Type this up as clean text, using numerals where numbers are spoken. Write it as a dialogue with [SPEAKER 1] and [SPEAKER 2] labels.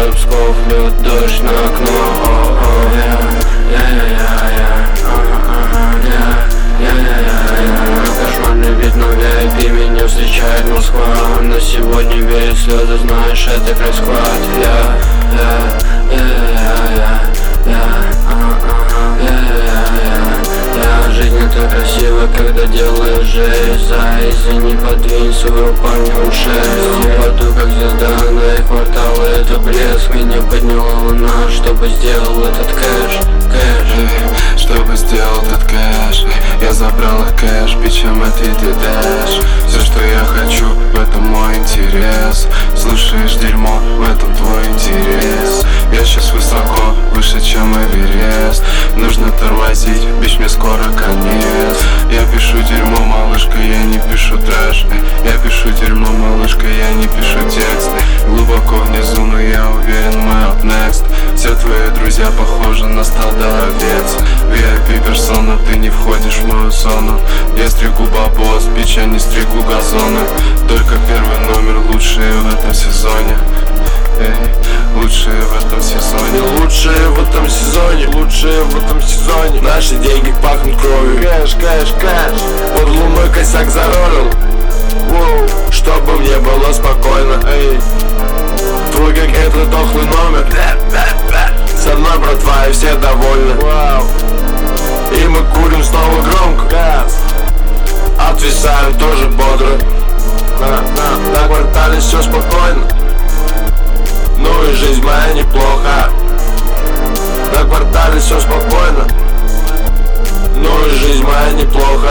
[SPEAKER 1] город Псков, льет дождь на окно. Кошмарный вид на VIP, меня встречает Москва. На сегодня верит слезы, знаешь, это край-склад. Жизнь это красиво, когда делаешь жесть. Извини, подвинь свою парню шесть. Я падаю как звезда на их кварталы, это блеск. Меня подняла луна, чтобы сделал этот кэш.
[SPEAKER 2] Чтобы сделал этот кэш, я забрал их кэш, бичам ответы дашь. Все, что я хочу, в этом мой интерес. Слушаешь дерьмо, в этом твой интерес. Я сейчас высоко, выше, чем Эверест. Нужно тормозить, бич, мне скоро конец. Я пишу дерьмо, малышка, я не пишу трэш. Я пишу дерьмо, малышка, я не пишу тексты. Глубоко внизу, но я уверен, мы up next. Все твои друзья похожи на стадо овец. VIP персона, ты не входишь в мою зону. Я стригу бабос, бич, я не стригу газоны. Только первый номер, лучшие в этом сезоне. Лучшие в этом сезоне.
[SPEAKER 1] Лучшие в этом сезоне. Лучшие в этом сезоне. Наши деньги пахнут кровью. Кэш, кэш, кэш. Под луной косяк заролил. Чтобы мне было спокойно. Твой как это дохлый номер. Со мной, братва, и все довольны. И мы курим снова громко. Отвисаем тоже бодро. На квартале все спокойно. Ну и жизнь моя неплохо. На квартале все спокойно. Ну и жизнь моя неплохо.